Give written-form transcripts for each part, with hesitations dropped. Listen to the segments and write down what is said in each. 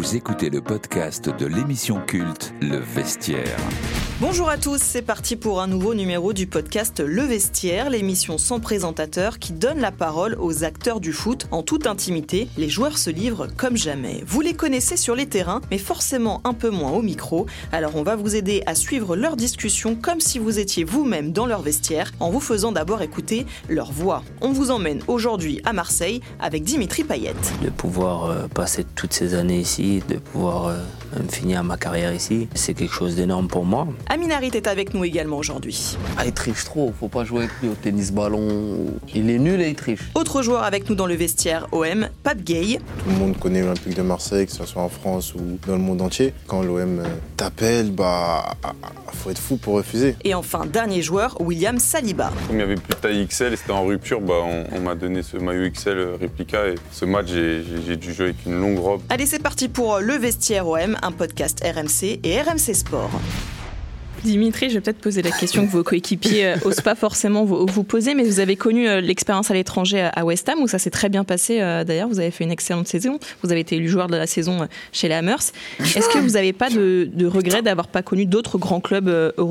Vous écoutez le podcast de l'émission culte Le Vestiaire. Bonjour à tous, c'est parti pour un nouveau numéro du podcast Le Vestiaire, l'émission sans présentateur qui donne la parole aux acteurs du foot en toute intimité. Les joueurs se livrent comme jamais. Vous les connaissez sur les terrains, mais forcément un peu moins au micro. Alors on va vous aider à suivre leurs discussions comme si vous étiez vous-même dans leur vestiaire, en vous faisant d'abord écouter leur voix. On vous emmène aujourd'hui à Marseille avec Dimitri Payet. De pouvoir passer toutes ces années ici, de pouvoir même finir ma carrière ici, c'est quelque chose d'énorme pour moi. Amin Harit est avec nous également aujourd'hui. Ah, il triche trop, faut pas jouer avec lui au tennis-ballon. Il est nul et il triche. Autre joueur avec nous dans le vestiaire OM, Pape Gueye. Tout le monde connaît l'Olympique de Marseille, que ce soit en France ou dans le monde entier. Quand l'OM t'appelle, faut être fou pour refuser. Et enfin, dernier joueur, William Saliba. Comme il n'y avait plus de taille XL et c'était en rupture, on m'a donné ce maillot XL réplica et ce match, j'ai dû jouer avec une longue robe. Allez, c'est parti pour le vestiaire OM, un podcast RMC et RMC Sport. Dimitri, je vais peut-être poser la question que vos coéquipiers n'osent pas forcément vous poser, mais vous avez connu l'expérience à l'étranger à West Ham, où ça s'est très bien passé d'ailleurs, vous avez fait une excellente saison, vous avez été élu joueur de la saison chez les Hammers. Est-ce que vous n'avez pas de regret d'avoir pas connu d'autres grands clubs européens ?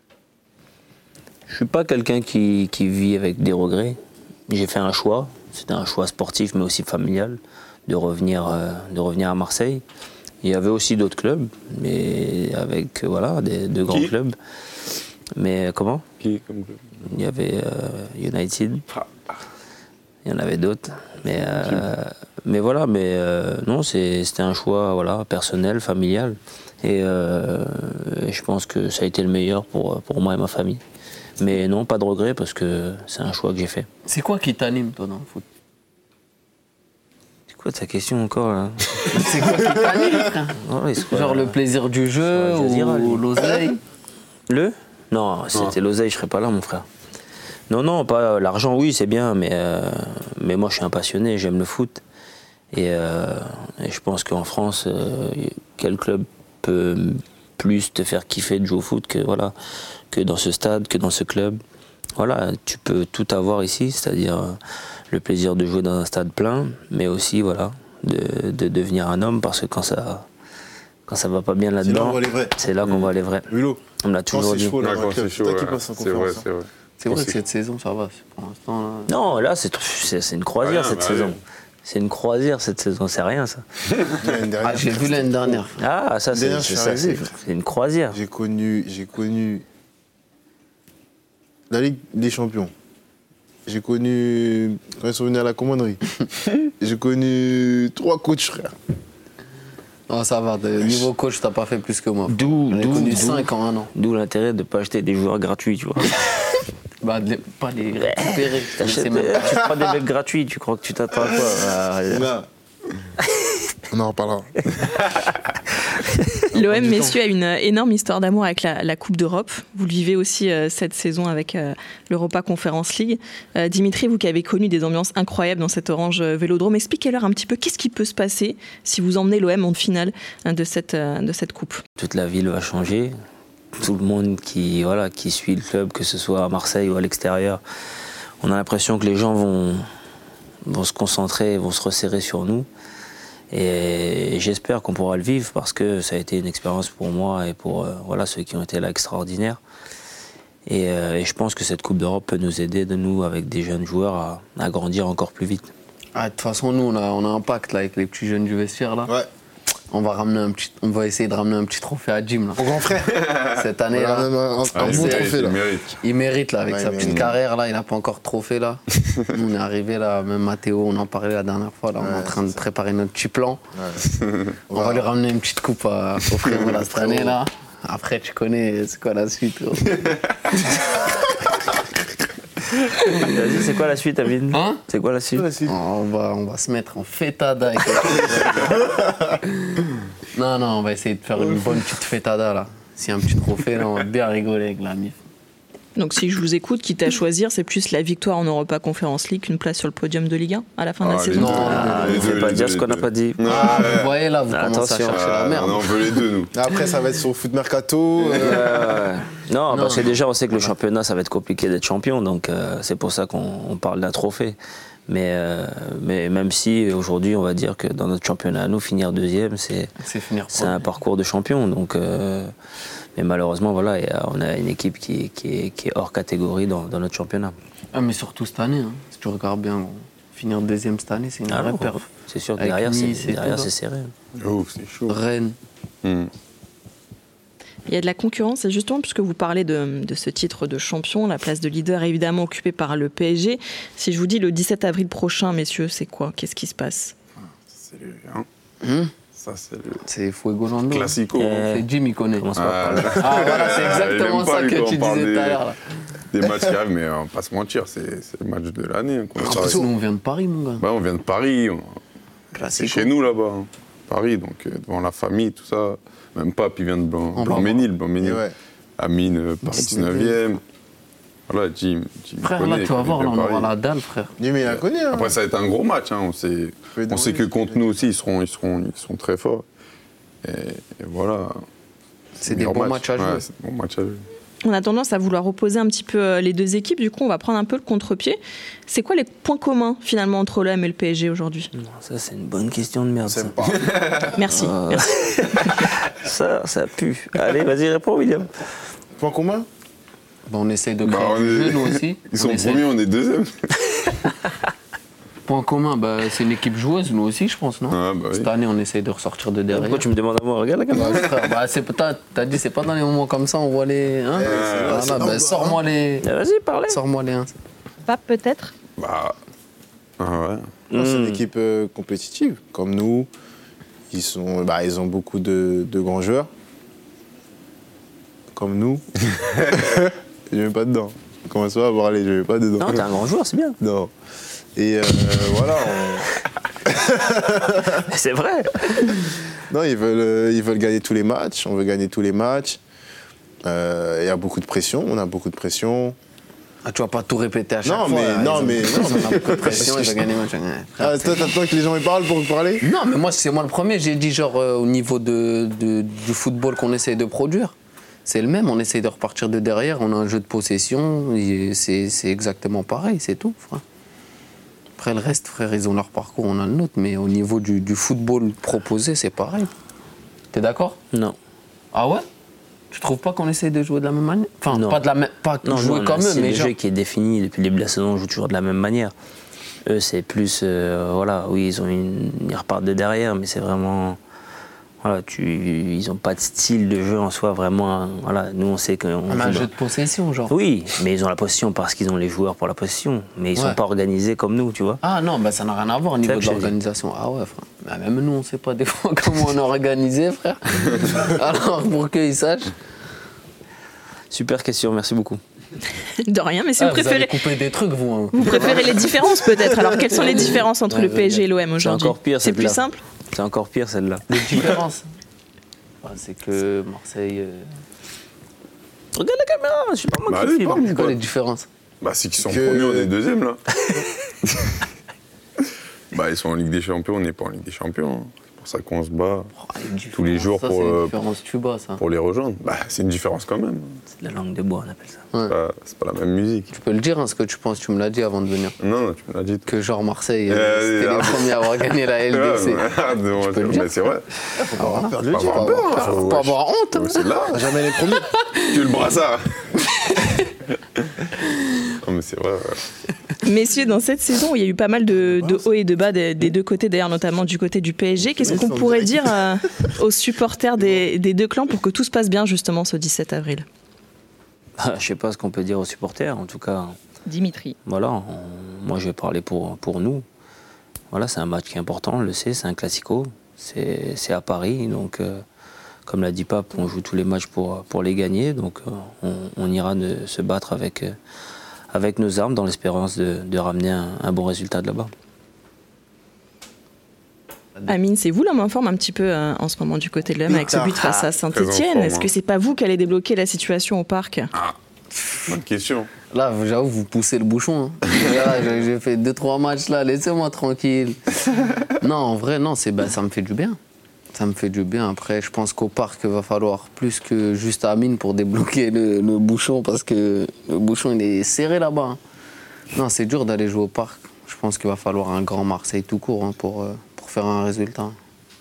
Je suis pas quelqu'un qui vit avec des regrets. J'ai fait un choix, c'était un choix sportif mais aussi familial, de revenir à Marseille. Il y avait aussi d'autres clubs, mais avec de grands clubs. Mais comment ? Qui comme club ? Il y avait United. Il y en avait d'autres. Mais voilà, non, c'était un choix personnel, familial. Et je pense que ça a été le meilleur pour moi et ma famille. Mais non, pas de regret parce que c'est un choix que j'ai fait. C'est quoi qui t'anime, toi, dans le foot ? C'est quoi ta question encore là ? C'est quoi qui t'anime, frère ? Genre le plaisir du jeu ou l'oseille ? Non, c'était l'oseille, je serais pas là, mon frère. Non, pas l'argent, oui, c'est bien, mais moi je suis un passionné, j'aime le foot. Et je pense qu'en France, quel club peut plus te faire kiffer de jouer au foot que dans ce stade, que dans ce club. Voilà, tu peux tout avoir ici, c'est-à-dire le plaisir de jouer dans un stade plein, mais aussi de devenir un homme, parce que quand ça va pas bien là-dedans, c'est là qu'on voit les vrais. Hulot. On me l'a toujours dit. Quand c'est chaud, c'est vrai. C'est vrai que cette saison, ça va. Pour l'instant, là... Non, là, c'est une croisière cette saison. Oui. C'est une croisière cette saison, c'est rien ça. Ah, j'ai vu l'année dernière. Ah, ça, c'est une croisière. J'ai connu la Ligue des Champions. J'ai connu, quand ils sont venus à la commanderie, j'ai connu 3 coachs, frère. Non, ça va, niveau coach, t'as pas fait plus que moi. D'où J'en ai connu 5 en un an. D'où l'intérêt de ne pas acheter des joueurs gratuits, tu vois. Pas les récupérer. Tu prends des mecs gratuits, tu crois que tu t'attends à quoi ? On en reparlera. L'OM, messieurs, a une énorme histoire d'amour avec la Coupe d'Europe. Vous le vivez aussi cette saison avec l'Europa Conference League. Dimitri, vous qui avez connu des ambiances incroyables dans cet Orange Vélodrome, expliquez-leur un petit peu qu'est-ce qui peut se passer si vous emmenez l'OM en finale de cette Coupe. Toute la ville va changer. Tout le monde qui suit le club, que ce soit à Marseille ou à l'extérieur, on a l'impression que les gens vont se concentrer, vont se resserrer sur nous. Et j'espère qu'on pourra le vivre parce que ça a été une expérience pour moi et pour ceux qui ont été là extraordinaires. Et je pense que cette Coupe d'Europe peut nous aider, avec des jeunes joueurs, à grandir encore plus vite. Ah, de toute façon, nous, on a un pacte là, avec les petits jeunes du vestiaire. Là. Ouais. On va essayer de ramener un petit trophée à Jim. Là. Mon grand frère. Cette année là. Un bon trophée là. Il mérite là, avec sa petite carrière là, il n'a pas encore de trophée là. Nous, on est arrivé là, même Mathéo, on en parlait la dernière fois là, on est en train de préparer notre petit plan. Ouais. On va lui ramener une petite coupe au frérot là, cette année là. Après, tu connais, c'est quoi la suite? Vas-y, c'est quoi la suite, Amine? C'est quoi la suite? On va se mettre en fêtada. Non, on va essayer de faire une bonne petite fêtada là. S'il y a un petit trophée, là, on va bien rigoler avec la MIF. Donc si je vous écoute, quitte à choisir, c'est plus la victoire en Europa Conference League qu'une place sur le podium de Ligue 1 à la fin de la saison. Ne fais pas dire ce qu'on n'a pas dit. Vous voyez là, vous commencez à chercher la merde. On veut les deux, nous. Après, ça va être sur Foot Mercato. Non, parce que déjà, on sait que le championnat, ça va être compliqué d'être champion, donc c'est pour ça qu'on parle d'un trophée. Mais même si aujourd'hui, on va dire que dans notre championnat, nous, finir deuxième, c'est un parcours de champion. Donc, mais malheureusement, voilà, on a une équipe qui est hors catégorie dans notre championnat. Ah, mais surtout cette année, hein, si tu regardes bien, finir deuxième cette année, c'est une vraie perf. C'est sûr, derrière, c'est serré. Oh, c'est chaud. Rennes. Il y a de la concurrence, et justement, puisque vous parlez de ce titre de champion, la place de leader est évidemment occupée par le PSG. Si je vous dis le 17 avril prochain, messieurs, c'est quoi? Qu'est-ce qui se passe? Ça, c'est le C'est Fuego Lando. classico. C'est Jimmy connaît. Ah, voilà, c'est exactement ça que tu disais tout à l'heure. Des matchs qui arrivent, mais on va pas se mentir, c'est le match de l'année. Nous, on vient de Paris, mon gars. Bah, on vient de Paris, c'est chez nous là-bas, hein. Paris, donc devant la famille, tout ça. Même pas, puis il vient de Blanc-Ménil. Ouais. Amine, Paris 19e. Voilà, Jim Frère, connaît, là, tu vas voir, là, on aura la dalle, frère. Lui, mais il la connaît. Hein. Après, ça va être un gros match. Hein. On sait que contre nous aussi, ils seront très forts. Et voilà. C'est des bons matchs à jouer. Ouais, c'est des bons matchs à jouer. On a tendance à vouloir opposer un petit peu les deux équipes. Du coup, on va prendre un peu le contre-pied. C'est quoi les points communs, finalement, entre l'OM et le PSG aujourd'hui? Non, ça, c'est une bonne question de merde. C'est pas. Merci. Ça pue. Allez, vas-y, réponds, William. Point commun? Bon, on essaye de créer du jeu, nous aussi. Ils sont premiers, on est deuxième. Point commun, c'est une équipe joueuse, nous aussi, je pense, non? Ah, bah oui. Cette année, on essaye de ressortir de derrière. Pourquoi tu me demandes à moi? Regarde la caméra. Frère, t'as dit, c'est pas dans les moments comme ça, on voit les. Hein sors-moi les. Vas-y, parlez. Sors-moi les. Pape, peut-être? Bah. Ah ouais. Non, c'est une équipe compétitive, comme nous. Ils ont beaucoup de grands joueurs. Comme nous. Je ne vais pas dedans. Comment ça va voir aller, je ne vais pas dedans. Non, t'es un grand joueur, c'est bien. Non. Et voilà. C'est vrai. Non, ils veulent gagner tous les matchs. On veut gagner tous les matchs. Il y a beaucoup de pression. On a beaucoup de pression. Ah, tu vas pas tout répéter à chaque fois. On a beaucoup de pression, ils veulent gagner le match. Ah, toi, t'attends que les gens y parlent pour parler? Non, mais moi, c'est moi le premier. J'ai dit, genre, au niveau du football qu'on essaie de produire, c'est le même. On essaie de repartir de derrière. On a un jeu de possession. C'est exactement pareil, c'est tout, frère. Après, le reste, frère, ils ont leur parcours, on a le nôtre. Mais au niveau du football proposé, c'est pareil. T'es d'accord? Non. Ah ouais? Tu trouves pas qu'on essaie de jouer de la même manière? Enfin, non. pas jouer comme eux, mais le genre... jeu qui est défini depuis le début de la saison, on joue toujours de la même manière. Eux, c'est plus, voilà, oui, ils repartent de derrière, mais c'est vraiment, voilà, ils n'ont pas de style de jeu en soi vraiment. Voilà, nous, on sait qu'on on a un jeu de possession, genre. Oui, mais ils ont la possession parce qu'ils ont les joueurs pour la possession, mais ils sont pas organisés comme nous, tu vois. Ah non, ça n'a rien à voir au niveau de l'organisation. Ah ouais, frère. Bah, même nous, on ne sait pas des fois comment on est organisé, frère. Alors, pour qu'ils sachent. Super question, merci beaucoup. De rien, mais si vous préférez... Vous allez couper des trucs, vous. Hein. Vous préférez les différences, peut-être. Alors, quelles sont les différences entre le PSG et l'OM aujourd'hui? C'est encore pire, c'est plus simple? C'est encore pire, celle-là. Les différences c'est que Marseille... Regarde la caméra, je suis pas moi qui filme. C'est quoi les différences? C'est qu'ils sont premiers, on est deuxième, là. Ils sont en Ligue des Champions, on n'est pas en Ligue des Champions. C'est pour ça qu'on se bat tous les jours pour les rejoindre. C'est une différence quand même. C'est de la langue de bois, on appelle ça. Ouais. C'est pas la même musique. Tu peux le dire, ce que tu penses, tu me l'as dit avant de venir. Non, tu me l'as dit. Que genre Marseille, c'était les premiers à avoir gagné la LDC. Tu peux le dire. Mais c'est vrai. Faut pas avoir peur de le dire. Faut pas avoir honte. C'est là. Jamais les premiers. Tu le brassard. Non, mais c'est vrai. Messieurs, dans cette saison, il y a eu pas mal de hauts et de bas des deux côtés, d'ailleurs notamment du côté du PSG. Qu'est-ce qu'on pourrait dire aux supporters des deux clans pour que tout se passe bien justement ce 17 avril? Je sais pas ce qu'on peut dire aux supporters, en tout cas. Dimitri. Voilà, moi je vais parler pour nous. Voilà, c'est un match qui est important, on le sait, c'est un classico. C'est à Paris, donc comme l'a dit Pape, on joue tous les matchs pour les gagner. Donc on ira se battre avec nos armes dans l'espérance de ramener un bon résultat de là-bas. Amine, c'est vous l'homme en forme un petit peu en ce moment du côté de l'OM avec ce but face à Saint-Etienne. Est-ce que c'est pas vous qui allez débloquer la situation au parc? Bonne question. Là, j'avoue, vous poussez le bouchon. Hein. Là, j'ai fait 2-3 matchs là, laissez-moi tranquille. Non, en vrai, non, ça me fait du bien. Ça me fait du bien. Après, je pense qu'au parc, il va falloir plus que juste Amine pour débloquer le bouchon parce que le bouchon, il est serré là-bas. Hein. Non, c'est dur d'aller jouer au parc. je pense qu'il va falloir un grand Marseille tout court pour faire un résultat.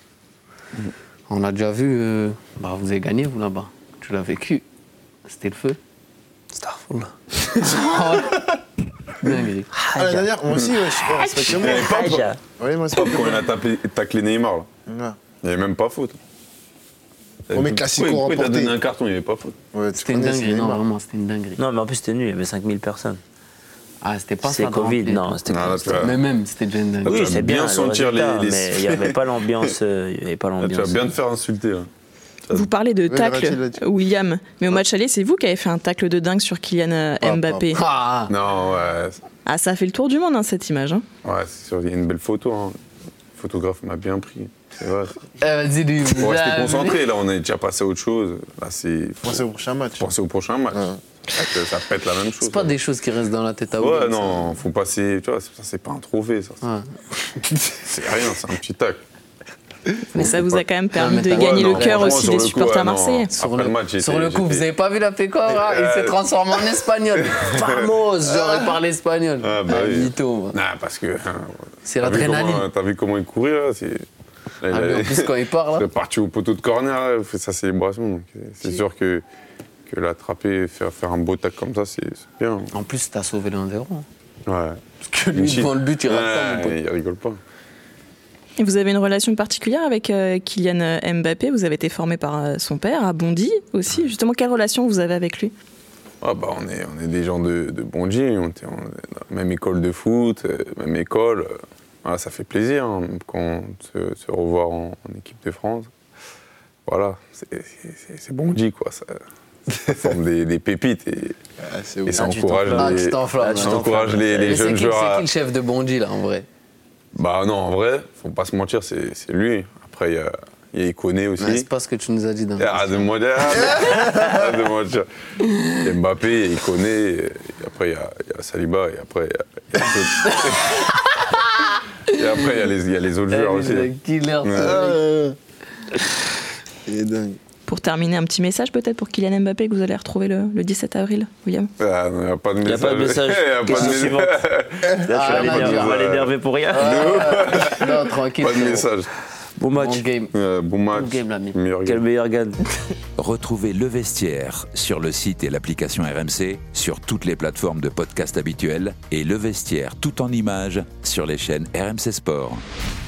On a déjà vu, vous avez gagné vous là-bas, tu l'as vécu, c'était le feu. Starfall. Dinguerie. La dernière, moi aussi, c'est chez moi. Oui, moi, c'est pas quand il a taclé Neymar, là. Il n'y avait même pas faute. Mais classico remporté. Il t'a donné un carton, il n'y avait pas faute. Ouais, c'était une dinguerie, non, vraiment, c'était une dinguerie. Non, mais en plus, c'était nul, il y avait 5000 personnes. Ah, c'était pas c'est ça. C'est Covid, non, c'était Covid. Mais même, c'était déjà une dinguerie. Oui, c'est bien sentir mais il n'y avait pas l'ambiance. Tu vas bien te faire insulter, là. Vous parlez de tacle, William, mais au match aller, c'est vous qui avez fait un tacle de dingue sur Kylian Mbappé. Non, ouais. Ah, ça a fait le tour du monde, cette image. Ouais, c'est sûr, il y a une belle photo. Le photographe m'a bien pris. C'est vrai. Vas-y, faut rester concentré, là, on est déjà passé à autre chose. Là, penser au prochain match. Penser au prochain match. Ça peut être la même chose. C'est pas des choses qui restent dans la tête à vous. Ouais, non, faut passer. Tu vois, ça, c'est pas un trophée, ça. C'est rien, c'est un petit tacle. Mais ça vous a quand même permis de gagner le cœur aussi des supporters marseillais. Sur le coup, vous avez pas vu la pécore, il s'est transformé en espagnol. Vamos, j'aurais parlé espagnol. Ah bah oui. Mytho. Non, parce que... c'est l'adrénaline. T'as vu comment il courait, là, en plus, quand il part, là... Il est parti au poteau de corner, là, il fait sa célébration. Donc c'est sûr que l'attraper, faire un beau tacle comme ça, c'est bien. En plus, t'as sauvé le 1-0. Ouais. Parce que lui, devant le but, il rate pas, mon pote. Il rigole pas. Et vous avez une relation particulière avec Kylian Mbappé. Vous avez été formé par son père, à Bondy aussi. Justement, quelle relation vous avez avec lui ? On est des gens de Bondy. On est dans la même école de foot, même école. Voilà, ça fait plaisir quand se revoir en équipe de France. Voilà, c'est Bondy, quoi. Ça forme des pépites et ça encourage les jeunes joueurs. C'est qui le chef de Bondy, là, en vrai ? Bah non, en vrai, faut pas se mentir, c'est lui. Après, il y a Ikoné aussi. Mais c'est pas ce que tu nous as dit dans de mentir. Il y a Mbappé, il y a Ikoné, et après il y a Saliba, et après il y a et après il y a les autres joueurs aussi. Il est dingue. Pour terminer, un petit message peut-être pour Kylian Mbappé que vous allez retrouver le 17 avril, William ? Il n'y a pas de message. Il n'y a pas de message. Question suivante. Là, tu vas l'énerver pour rien. Non, tranquille. Pas de message. Bon match. Bon game. Bon match. Bon game, l'ami. Quel meilleur gagne. Retrouvez Le Vestiaire sur le site et l'application RMC, sur toutes les plateformes de podcast habituelles et Le Vestiaire tout en images sur les chaînes RMC Sport.